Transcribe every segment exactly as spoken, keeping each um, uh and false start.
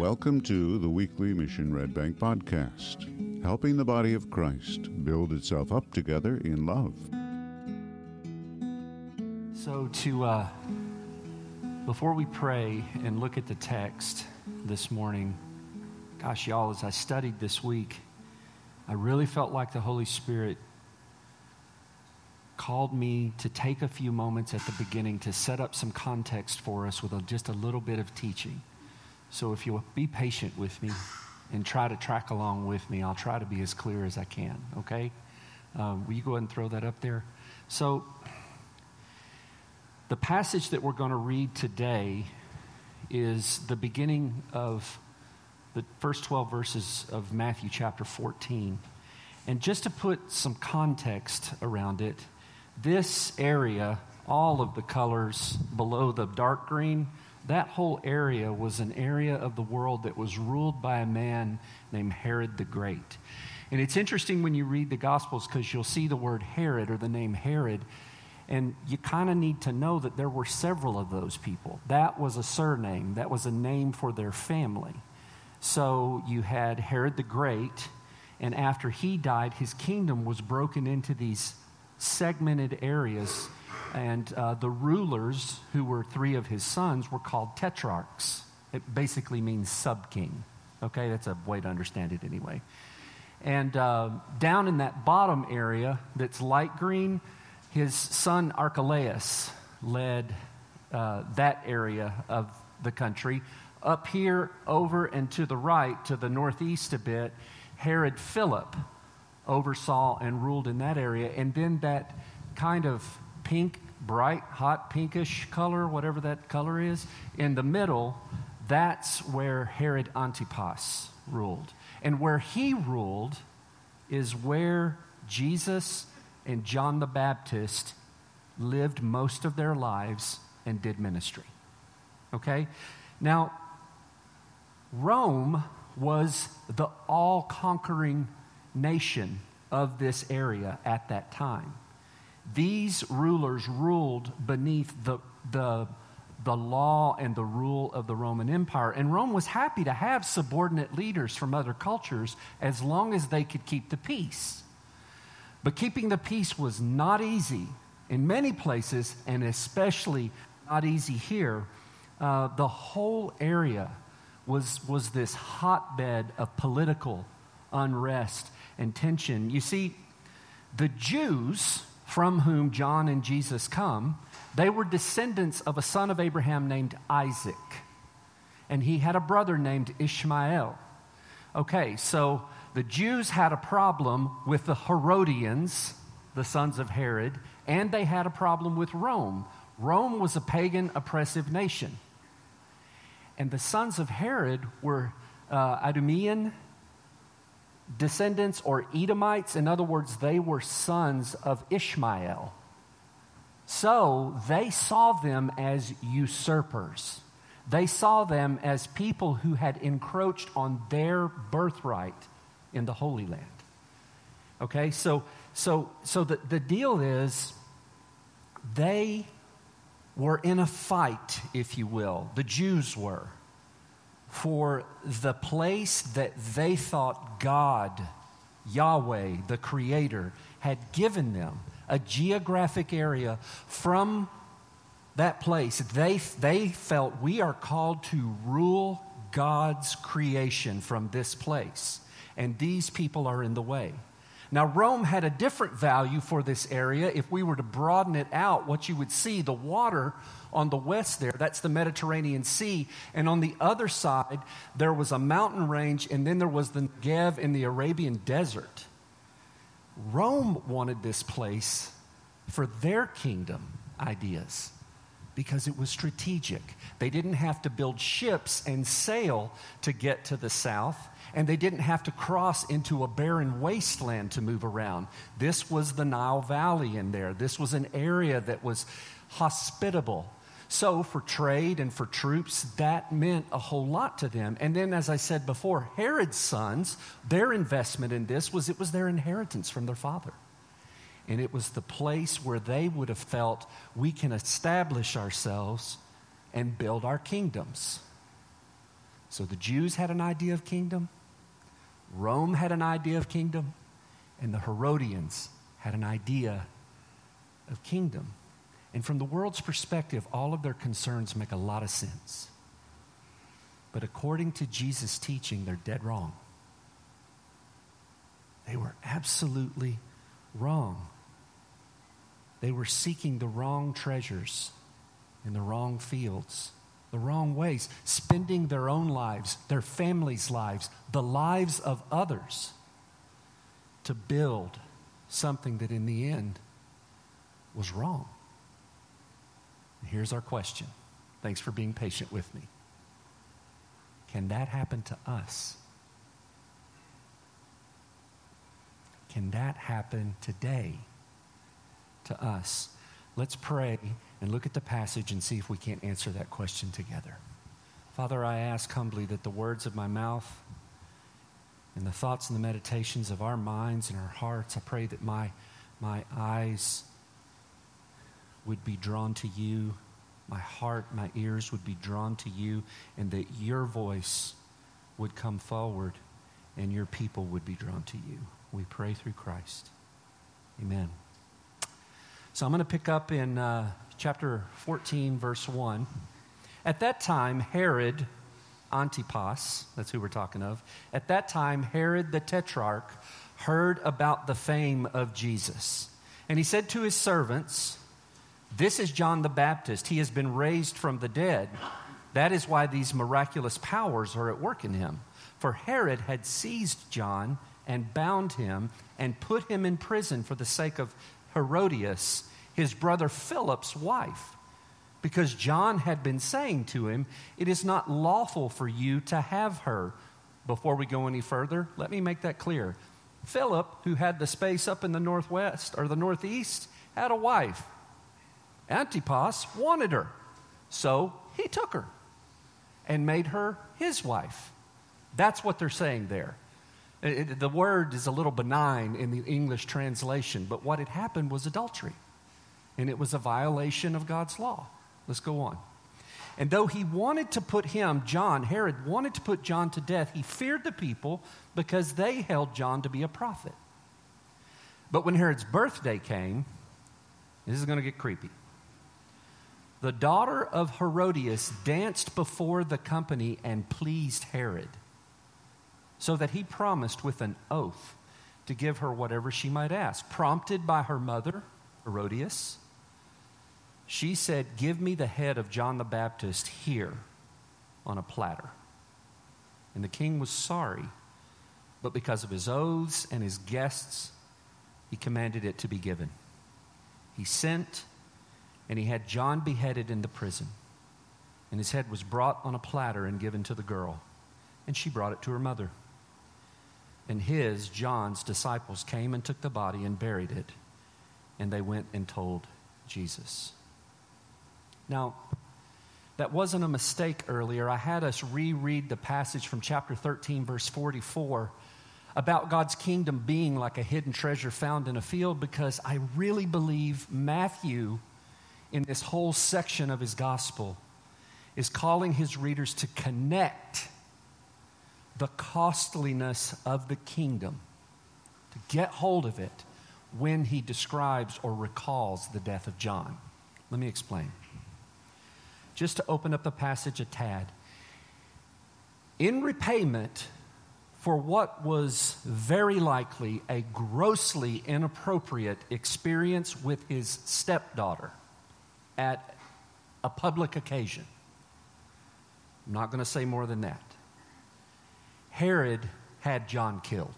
Welcome to the weekly Mission Red Bank podcast, helping the body of Christ build itself up together in love. So to, uh, before we pray and look at the text this morning, gosh, y'all, as I studied this week, I really felt like the Holy Spirit called me to take a few moments at the beginning to set up some context for us with a, just a little bit of teaching. So if you'll be patient with me and try to track along with me, I'll try to be as clear as I can, okay? Um, will you go ahead and throw that up there? So the passage that we're going to read today is the beginning of the first twelve verses of Matthew chapter fourteen. And just to put some context around it, this area, all of the colors below the dark green, that whole area was an area of the world that was ruled by a man named Herod the Great. And it's interesting when you read the Gospels because you'll see the word Herod or the name Herod, and you kind of need to know that there were several of those people. That was a surname. That was a name for their family. So you had Herod the Great, and after he died, his kingdom was broken into these segmented areas, and uh, the rulers, who were three of his sons, were called tetrarchs. It basically means sub-king. Okay, that's a way to understand it anyway. And uh, down in that bottom area that's light green, his son Archelaus led uh, that area of the country. Up here, over and to the right, to the northeast a bit, Herod Philip oversaw and ruled in that area. And then that kind of pink, bright, hot pinkish color, whatever that color is, in the middle, that's where Herod Antipas ruled. And where he ruled is where Jesus and John the Baptist lived most of their lives and did ministry. Okay? Now, Rome was the all-conquering nation of this area at that time. These rulers ruled beneath the, the, the law and the rule of the Roman Empire. And Rome was happy to have subordinate leaders from other cultures as long as they could keep the peace. But keeping the peace was not easy in many places, and especially not easy here. Uh, the whole area was, was this hotbed of political unrest and tension. You see, the Jews from whom John and Jesus come, they were descendants of a son of Abraham named Isaac. And he had a brother named Ishmael. Okay, so the Jews had a problem with the Herodians, the sons of Herod, and they had a problem with Rome. Rome was a pagan, oppressive nation. And the sons of Herod were uh, Idumean descendants or Edomites. In other words, they were sons of Ishmael. So they saw them as usurpers. They saw them as people who had encroached on their birthright in the Holy Land. Okay, so so so the, the deal is they were in a fight, if you will. The Jews were, for the place that they thought God, Yahweh, the Creator, had given them, a geographic area. From that place, they, they felt we are called to rule God's creation from this place, and these people are in the way. Now, Rome had a different value for this area. If we were to broaden it out, what you would see, the water on the west there, that's the Mediterranean Sea. And on the other side, there was a mountain range, and then there was the Negev in the Arabian desert. Rome wanted this place for their kingdom ideas because it was strategic. They didn't have to build ships and sail to get to the south, and they didn't have to cross into a barren wasteland to move around. This was the Nile Valley in there. This was an area that was hospitable. So for trade and for troops, that meant a whole lot to them. And then, as I said before, Herod's sons, their investment in this was it was their inheritance from their father. And it was the place where they would have felt we can establish ourselves and build our kingdoms. So the Jews had an idea of kingdom, Rome had an idea of kingdom, and the Herodians had an idea of kingdom. And from the world's perspective, all of their concerns make a lot of sense. But according to Jesus' teaching, they're dead wrong. They were absolutely wrong. They were seeking the wrong treasures in the wrong fields, the wrong ways, spending their own lives, their families' lives, the lives of others to build something that in the end was wrong. And here's our question. Thanks for being patient with me. Can that happen to us? Can that happen today to us? Let's pray and look at the passage and see if we can't answer that question together. Father, I ask humbly that the words of my mouth and the thoughts and the meditations of our minds and our hearts, I pray that my, my eyes would be drawn to you, my heart, my ears would be drawn to you, and that your voice would come forward and your people would be drawn to you. We pray through Christ. Amen. So I'm going to pick up in uh, chapter fourteen, verse one. At that time, Herod Antipas, that's who we're talking of, at that time, Herod the Tetrarch heard about the fame of Jesus. And he said to his servants, "This is John the Baptist. He has been raised from the dead. That is why these miraculous powers are at work in him." For Herod had seized John and bound him and put him in prison for the sake of Herodias, his brother Philip's wife, because John had been saying to him, "It is not lawful for you to have her." Before we go any further, let me make that clear. Philip, who had the space up in the northwest or the northeast, had a wife. Antipas wanted her, so he took her and made her his wife. That's what they're saying there. It, it, the word is a little benign in the English translation, but what had happened was adultery, and it was a violation of God's law. Let's go on. And though he wanted to put him, John, Herod wanted to put John to death, he feared the people because they held John to be a prophet. But when Herod's birthday came, this is going to get creepy. The daughter of Herodias danced before the company and pleased Herod, so that he promised with an oath to give her whatever she might ask. Prompted by her mother, Herodias, she said, "Give me the head of John the Baptist here on a platter." And the king was sorry, but because of his oaths and his guests, he commanded it to be given. He sent, and he had John beheaded in the prison. And his head was brought on a platter and given to the girl. And she brought it to her mother. And his, John's, disciples came and took the body and buried it. And they went and told Jesus. Now, that wasn't a mistake earlier. I had us reread the passage from chapter thirteen, verse forty-four, about God's kingdom being like a hidden treasure found in a field, because I really believe Matthew, in this whole section of his gospel, is calling his readers to connect the costliness of the kingdom, to get hold of it when he describes or recalls the death of John. Let me explain. Just to open up the passage a tad. In repayment for what was very likely a grossly inappropriate experience with his stepdaughter at a public occasion, I'm not going to say more than that, Herod had John killed.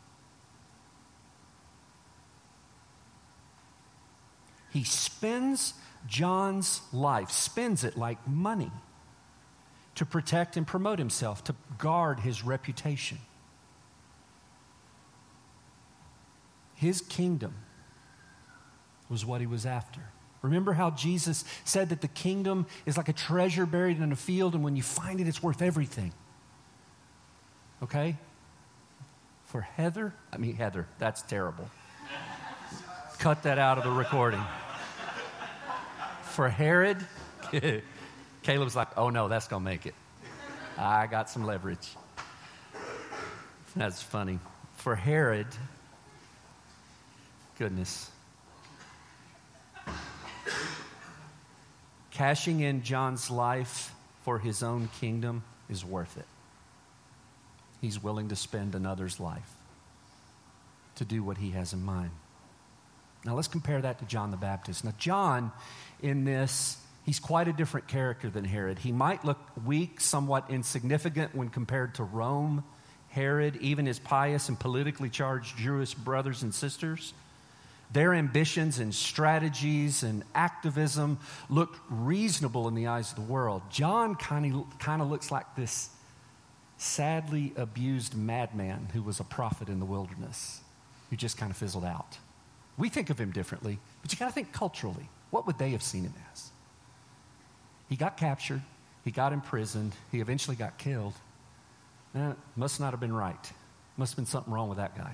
He spends John's life, spends it like money, to protect and promote himself, to guard his reputation. His kingdom was what he was after. Remember how Jesus said that the kingdom is like a treasure buried in a field, and when you find it, it's worth everything. Okay? For Heather, I mean Heather, that's terrible. Cut that out of the recording. For Herod, Caleb's like, "Oh no, that's going to make it. I got some leverage. That's funny. For Herod, goodness, cashing in John's life for his own kingdom is worth it. He's willing to spend another's life to do what he has in mind. Now let's compare that to John the Baptist. Now John, in this, he's quite a different character than Herod. He might look weak, somewhat insignificant when compared to Rome, Herod, even his pious and politically charged Jewish brothers and sisters. Their ambitions and strategies and activism looked reasonable in the eyes of the world. John kind of kind of looks like this sadly abused madman who was a prophet in the wilderness, who just kind of fizzled out. We think of him differently, but you got to think culturally. What would they have seen him as? He got captured. He got imprisoned. He eventually got killed. Eh, must not have been right. Must have been something wrong with that guy.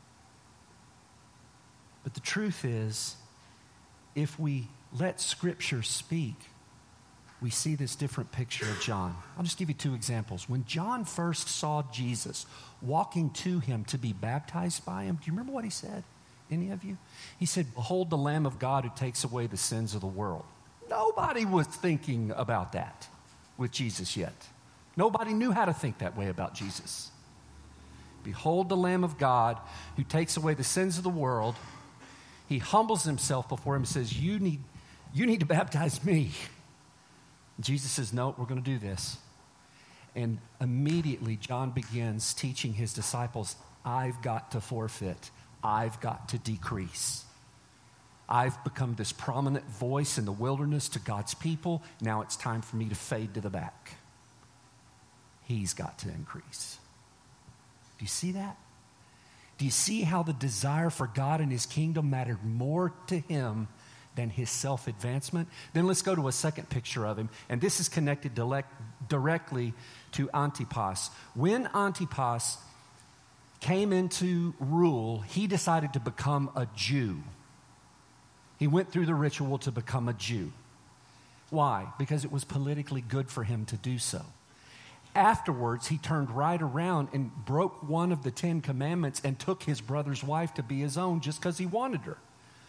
But the truth is, if we let Scripture speak, we see this different picture of John. I'll just give you two examples. When John first saw Jesus walking to him to be baptized by him, do you remember what he said? Any of you? He said, "Behold the Lamb of God who takes away the sins of the world." Nobody was thinking about that with Jesus yet. Nobody knew how to think that way about Jesus. Behold the Lamb of God who takes away the sins of the world. He humbles himself before him and says, you need, you need to baptize me. Jesus says, no, we're going to do this. And immediately John begins teaching his disciples, I've got to forfeit. I've got to decrease. I've become this prominent voice in the wilderness to God's people. Now it's time for me to fade to the back. He's got to increase. Do you see that? Do you see how the desire for God and his kingdom mattered more to him than his self-advancement? Then let's go to a second picture of him. And this is connected direct, directly to Antipas. When Antipas came into rule, he decided to become a Jew. He went through the ritual to become a Jew. Why? Because it was politically good for him to do so. Afterwards, he turned right around and broke one of the Ten Commandments and took his brother's wife to be his own just because he wanted her.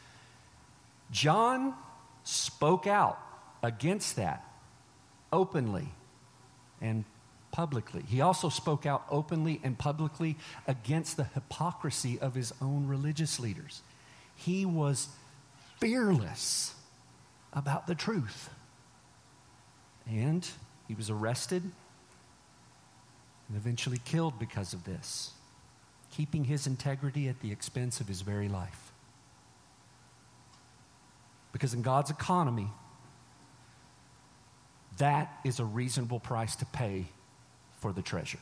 John spoke out against that openly and publicly. He also spoke out openly and publicly against the hypocrisy of his own religious leaders. He was fearless about the truth. And he was arrested and eventually killed because of this, keeping his integrity at the expense of his very life. Because in God's economy, that is a reasonable price to pay for the treasure.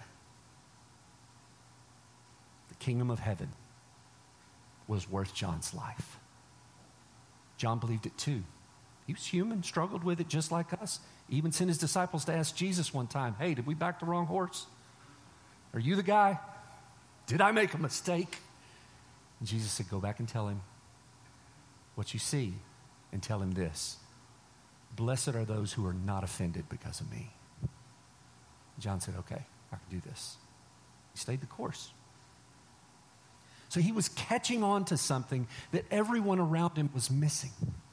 The kingdom of heaven was worth John's life. John believed it too. He was human, struggled with it just like us. He even sent his disciples to ask Jesus one time, hey, did we back the wrong horse? Are you the guy? Did I make a mistake? And Jesus said, go back and tell him what you see and tell him this. Blessed are those who are not offended because of me. John said, okay, I can do this. He stayed the course. So he was catching on to something that everyone around him was missing.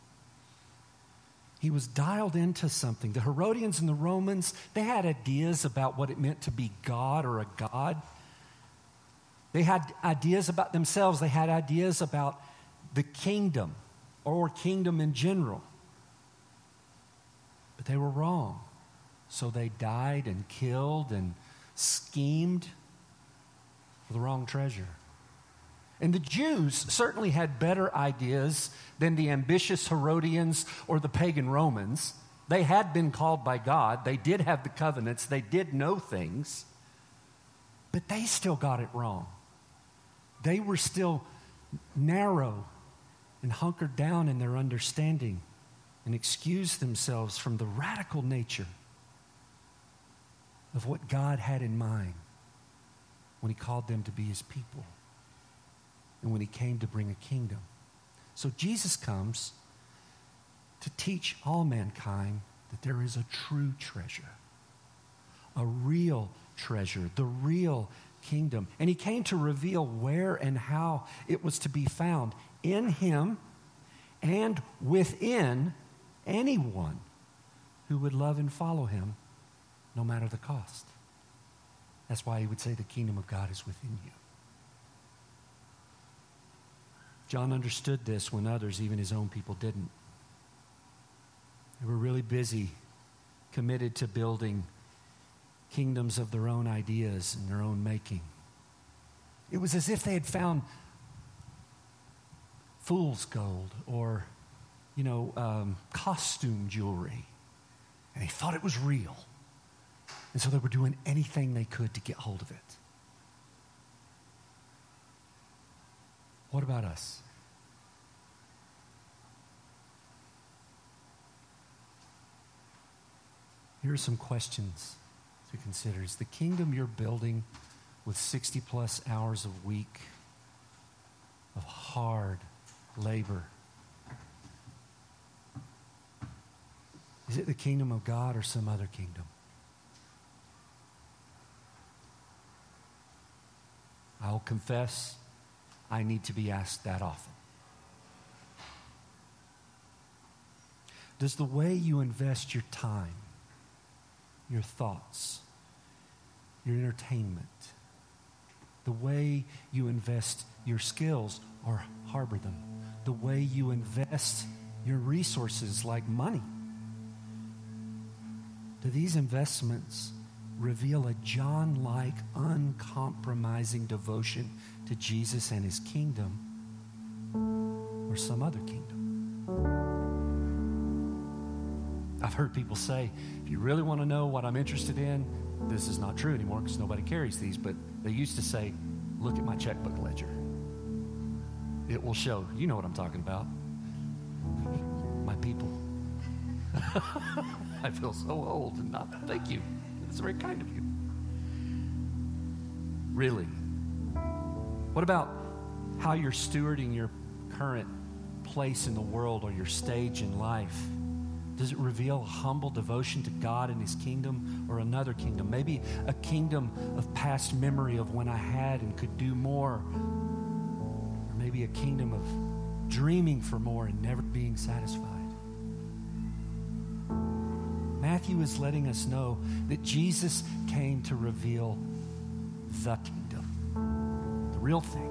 He was dialed into something. The Herodians and the Romans, they had ideas about what it meant to be God or a god. They had ideas about themselves. They had ideas about the kingdom or kingdom in general. But they were wrong. So they died and killed and schemed for the wrong treasure. And the Jews certainly had better ideas than the ambitious Herodians or the pagan Romans. They had been called by God. They did have the covenants. They did know things. But they still got it wrong. They were still narrow and hunkered down in their understanding and excused themselves from the radical nature of what God had in mind when he called them to be his people. And when he came to bring a kingdom. So Jesus comes to teach all mankind that there is a true treasure. a real treasure, the real kingdom. And he came to reveal where and how it was to be found in him and within anyone who would love and follow him no matter the cost. That's why he would say the kingdom of God is within you. John understood this when others, even his own people, didn't. They were really busy, committed to building kingdoms of their own ideas and their own making. It was as if they had found fool's gold or, you know, um, costume jewelry, and they thought it was real. And so they were doing anything they could to get hold of it. What about us? Here are some questions to consider. Is the kingdom you're building with sixty plus hours a week of hard labor, is it the kingdom of God or some other kingdom? I'll confess, I need to be asked that often. Does the way you invest your time, your thoughts, your entertainment, the way you invest your skills or harbor them, the way you invest your resources like money, do these investments reveal a John-like, uncompromising devotion to Jesus and his kingdom or some other kingdom? I've heard people say, if you really want to know what I'm interested in, this is not true anymore because nobody carries these, but they used to say, look at my checkbook ledger. It will show. You know what I'm talking about. My people. I feel so old and not, thank you. It's very kind of you. Really? What about how you're stewarding your current place in the world or your stage in life? Does it reveal a humble devotion to God and his kingdom or another kingdom? Maybe a kingdom of past memory of when I had and could do more. Or maybe a kingdom of dreaming for more and never being satisfied. Matthew is letting us know that Jesus came to reveal the kingdom, the real thing.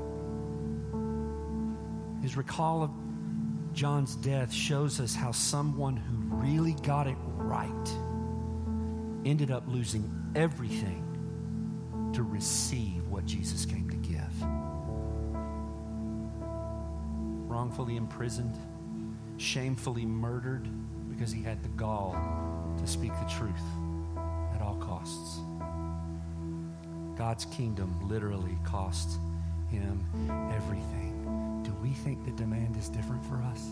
His recall of John's death shows us how someone who really got it right ended up losing everything to receive what Jesus came to give. Wrongfully imprisoned, shamefully murdered because he had the gall to speak the truth at all costs. God's kingdom literally cost him everything. Do we think the demand is different for us?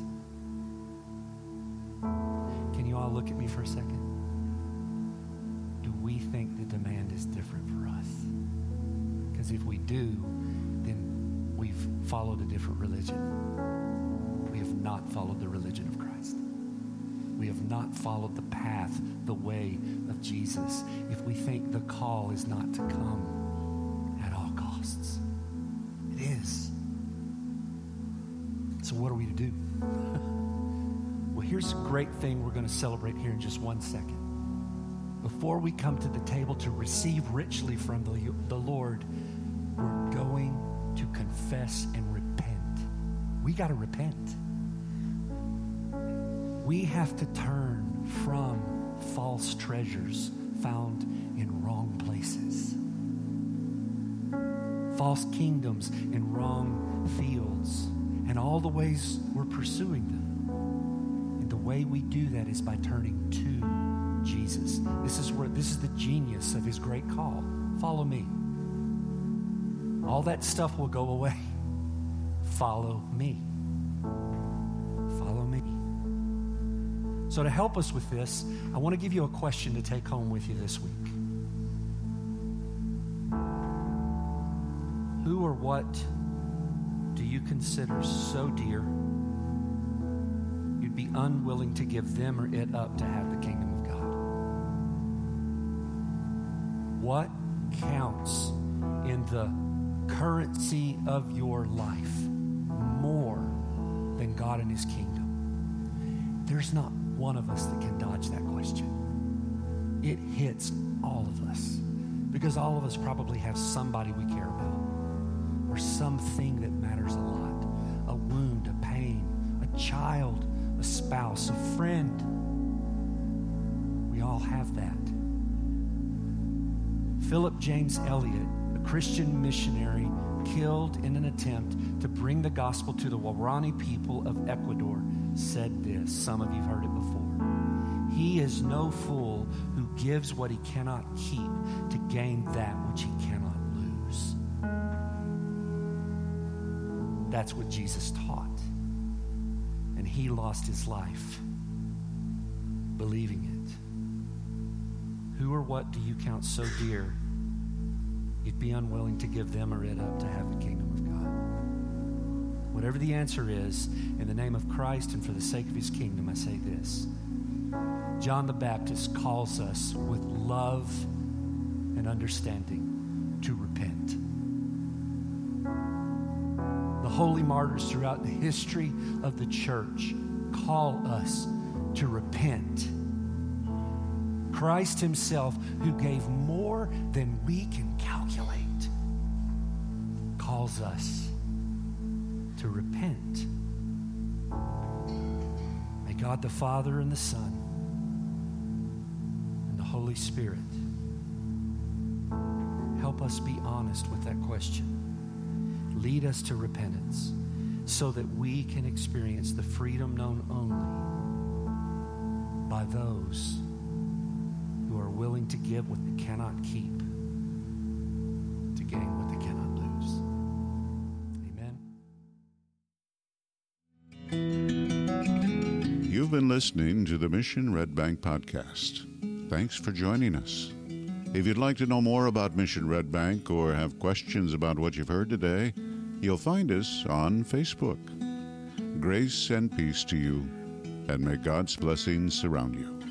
Can you all look at me for a second? Do we think the demand is different for us? Because if we do, then we've followed a different religion. We have not followed the religion of Christ. We have not followed the path, the way of Jesus, if we think the call is not to come at all costs. It is. So what are we to do? Well, here's a great thing we're going to celebrate here in just one second. Before we come to the table to receive richly from the, the Lord, we're going to confess and repent. We got to repent. We have to turn from false treasures found in wrong places, false kingdoms in wrong fields, and all the ways we're pursuing them. And the way we do that is by turning to Jesus. This is where this is the genius of his great call. Follow me. All that stuff will go away. Follow me. Follow me. So to help us with this, I want to give you a question to take home with you this week. Who or what do you consider so dear you'd be unwilling to give them or it up to have the kingdom of God? what counts in the currency of your life more than God and his kingdom? There's not one of us that can dodge that question. It hits all of us because all of us probably have somebody we care about or something that matters a lot, a wound, a pain, a child, a spouse, a friend. We all have that. Philip James Elliott, a Christian missionary killed in an attempt to bring the gospel to the Waorani people of Ecuador, said this. Some of you have heard it before. He is no fool who gives what he cannot keep to gain that which he cannot lose. That's what Jesus taught. And he lost his life believing it. Who or what do you count so dear you'd be unwilling to give them or it up to have the kingdom of God? Whatever the answer is, in the name of Christ and for the sake of his kingdom, I say this. John the Baptist calls us with love and understanding to repent. The holy martyrs throughout the history of the church call us to repent. Christ himself, who gave more than we can calculate, calls us to repent. May God the Father and the Son and the Holy Spirit help us be honest with that question. Lead us to repentance so that we can experience the freedom known only by those who are willing to give what they cannot keep to gain what they cannot lose. Amen. You've been listening to the Mission Red Bank Podcast. Thanks for joining us. If you'd like to know more about Mission Red Bank or have questions about what you've heard today, you'll find us on Facebook. Grace and peace to you, and may God's blessings surround you.